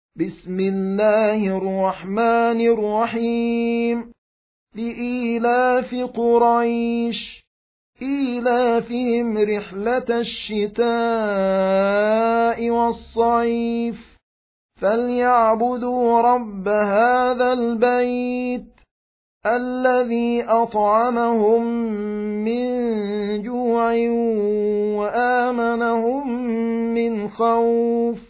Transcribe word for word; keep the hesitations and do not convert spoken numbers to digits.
بسم الله الرحمن الرحيم لإيلاف قريش إيلافهم رحلة الشتاء والصيف فليعبدوا رب هذا البيت الذي أطعمهم من جوع وآمنهم من خوف